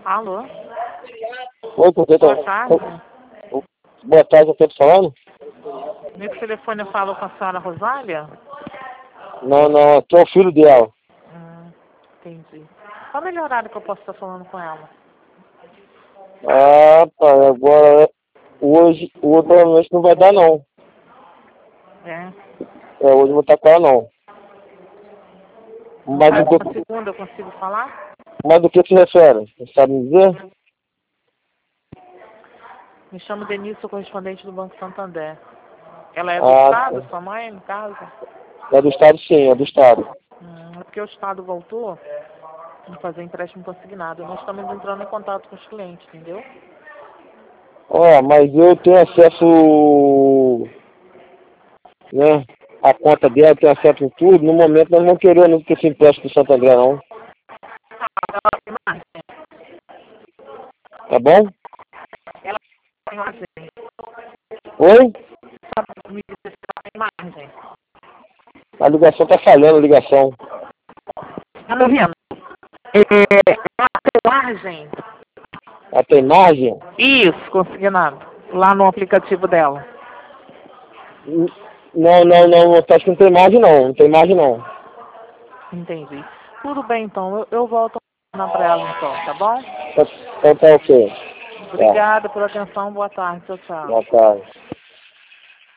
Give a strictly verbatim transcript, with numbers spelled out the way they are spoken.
Alô? Oi, por que tá... Boa tarde. Boa tarde, eu tô te falando? Meu telefone eu falo com a senhora Rosália? Não, não, aqui é o filho dela. Hum, entendi. Qual o melhor horário que eu posso estar falando com ela? Ah, tá, agora hoje, hoje provavelmente não vai dar não. É. É, hoje eu vou estar com ela não. Mas Na do que, segunda eu consigo falar? mas do que se refere? Você sabe me dizer? Me chamo Denise, sou correspondente do Banco Santander. Ela é do Ah, Estado, tá. sua mãe, no caso? É do estado sim, é do estado. Hum, é porque o Estado voltou a fazer empréstimo consignado. Nós estamos entrando em contato com os clientes, entendeu? Ó, mas eu tenho acesso, né, a conta dela, tenho acesso em tudo. No momento nós não queremos que esse empréstimo do Santander não. Tá bom? Ela tem margem. Oi? Sabe me dizer se ela tem margem? A ligação tá falhando, a ligação. Tá me ouvindo? É, ela tem margem? Ela tem margem? Isso, consignado. Lá no aplicativo dela. Não, não, não, acho que não tem margem não, não tem margem não. Entendi. Tudo bem, então. Eu, eu volto para ela, então, tá bom? Então tá ok. Tá, Obrigada pela atenção. Boa tarde. Tchau, tchau. boa tarde.